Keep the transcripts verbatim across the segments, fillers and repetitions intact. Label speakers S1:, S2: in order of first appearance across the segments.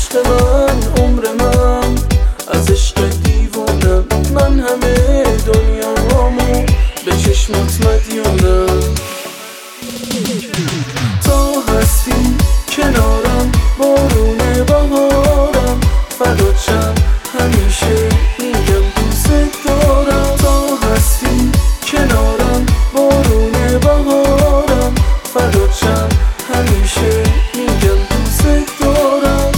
S1: عشق من، عمر من، از عشق دیوانم. من همه دنیامو به چشمات مدیونم. تا هستی کنارم، بارون بهارم، فدات شم همیشه میگم دوست دارم. تا هستی کنارم، بارون بهارم، فدات شم همیشه میگم دوست دارم.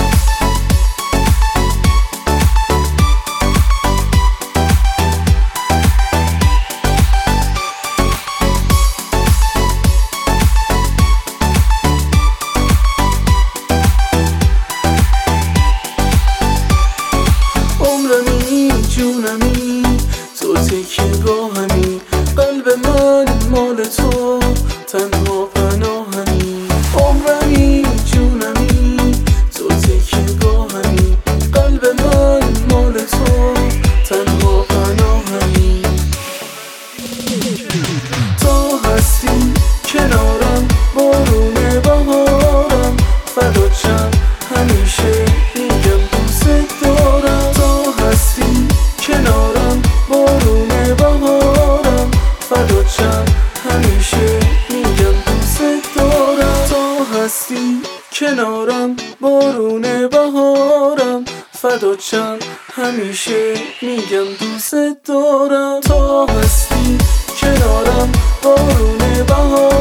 S1: عمرمی جونمی، تو تکیه‌گاهمی، قلب من مال تو، تنها پناهمی. عمرمی جونمی، تو تکیه‌گاهمی، قلب من مال تو، تنها پناهمی. تا هستی کنارم، بارون بهارم، فدات شم همیشه میگم دوست دارم. تا هستی کنارم، بارون بهارم، فدات شم همیشه میگم دوست دارم. تا هستی کنارم، بارون بهارم، فدات شم همیشه میگم دوست دارم. تا هستی کنارم، بارون بهارم.